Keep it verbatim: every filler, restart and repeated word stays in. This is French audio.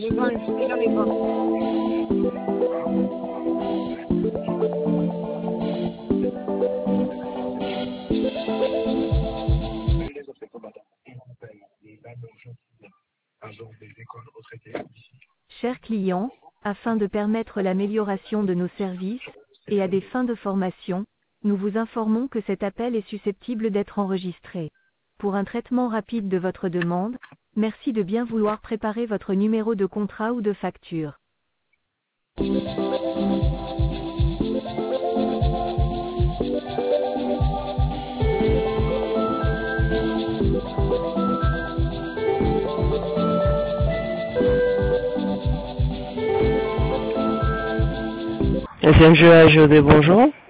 Je mange, et j'en ai pas. Les autres combattants, on appelle les dames gentilles, agents des écoles retraités d'ici. Chers clients, afin de permettre l'amélioration de nos services, et à des fins de formation, nous vous informons que cet appel est susceptible d'être enregistré. Pour un traitement rapide de votre demande, merci de bien vouloir préparer votre numéro de contrat ou de facture. F M G A G O D, bonjour.